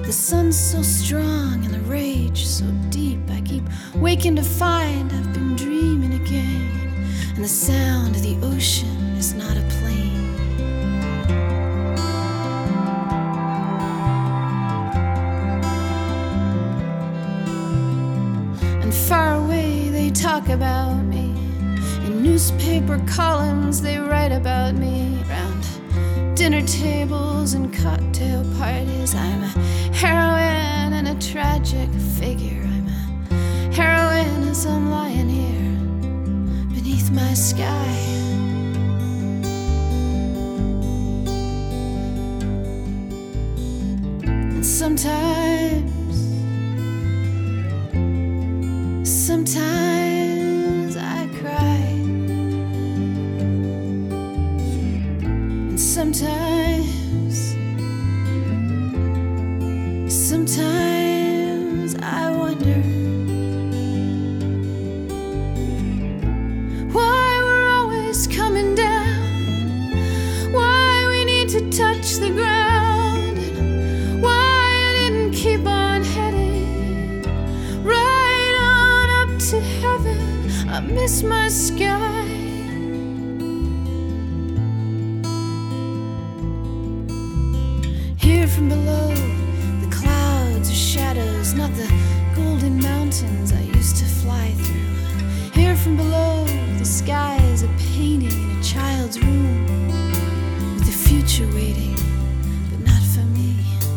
The sun's so strong and the rage so deep, I keep waking to find I've been dreaming again. And the sound of the ocean is not a plane. And far away they talk about me. In newspaper columns they write about me. Around dinner tables and cocktail parties, I'm a heroine and a tragic figure. I'm a heroine as I'm lying here beneath my sky. And sometimes I cry. And sometimes I wonder why we're always coming down, why we need to touch the ground, and why I didn't keep on heading right on up to heaven. I miss my sky. Here from below, the clouds are shadows, not the golden mountains I used to fly through. Here from below, the sky is a painting in a child's room, with the future waiting, but not for me.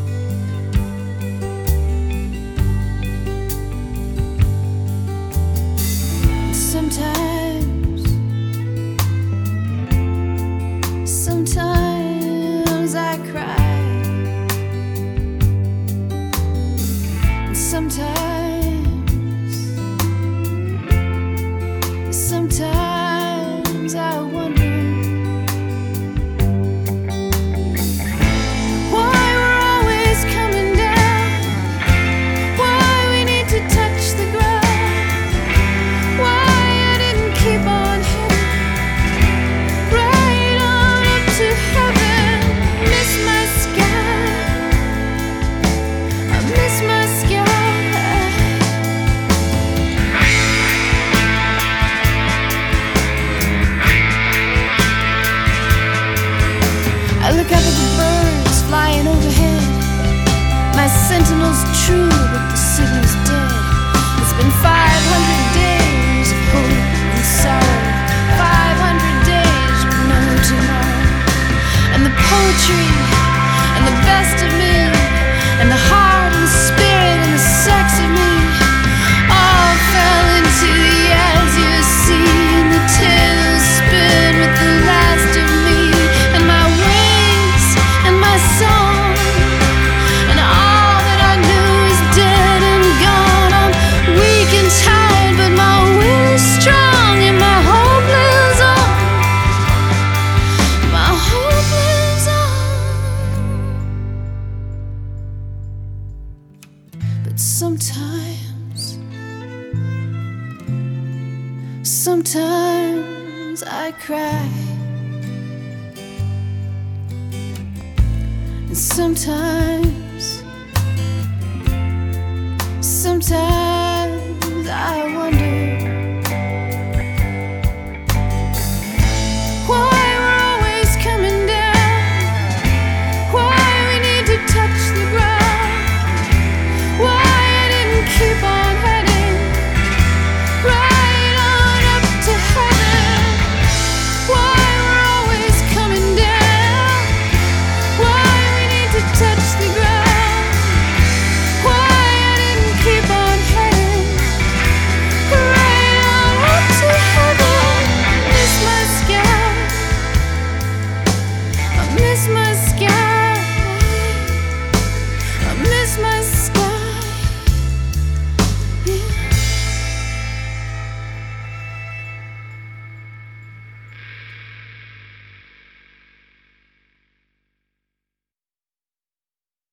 And sometimes I cry. Sometimes I wonder why we're always coming down, why we need to touch the ground, why I didn't keep on heading right on up to heaven. Miss my sky, I miss my sky. I look up at the birds flying overhead. My sentinel's true, but the signal's dead. It's been 500 days of hope and sorrow, 500 days with no tomorrow. And the poetry and the best of me, and the heart and the spirit and the sex of me, all fell into the azure sea. And the tails spin with the last of me, and my wings and my song, and all that I knew is dead and gone. I'm weak and tired, but my will is strong, and my hope lives on. My hope lives on. But sometimes I cry. And sometimes